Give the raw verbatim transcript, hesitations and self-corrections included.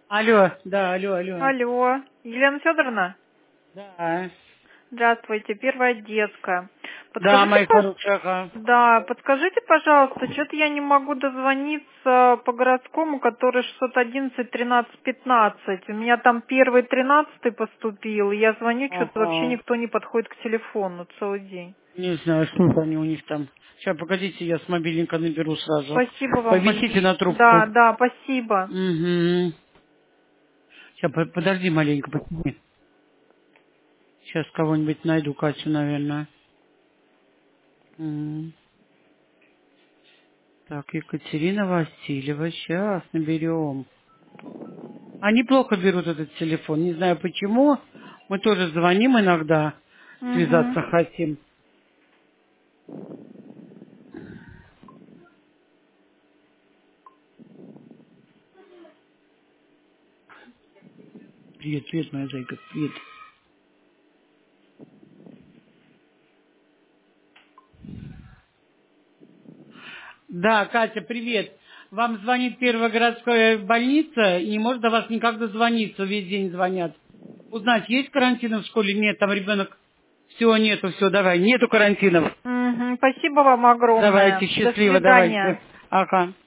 Алло, да, алло, алло. Алло, Елена Федоровна? Да, Здравствуйте, Первая детская. да, Подскажите, моя пож- хорошая, ага. да, подскажите, пожалуйста, что-то я не могу дозвониться по городскому, который шестьсот одиннадцать тринадцать пятнадцать. У меня там первый тринадцатый поступил, и я звоню, что-то вообще Ага. никто не подходит к телефону целый день. Не знаю, что они у них там. Сейчас, погодите, я с мобильника наберу сразу. Спасибо вам Повисите большое. на трубку. Да, да, спасибо. Угу. Сейчас, подожди маленько, подожди. Сейчас кого-нибудь найду, Катю, наверное. М. Так, Екатерина Васильева, сейчас наберем. Они плохо берут этот телефон, не знаю почему. Мы тоже звоним иногда, Угу. связаться хотим. Привет, привет, моя зайка, привет. Да, Катя, привет. Вам звонит первая городская больница и не может до вас никак дозвониться, весь день звонят. Узнать, есть карантины в школе? Нет, там ребенок. Все, нету, все, давай, нету карантинов. Угу. Спасибо вам огромное. Давайте, До счастливо, свидания. давайте. Ага.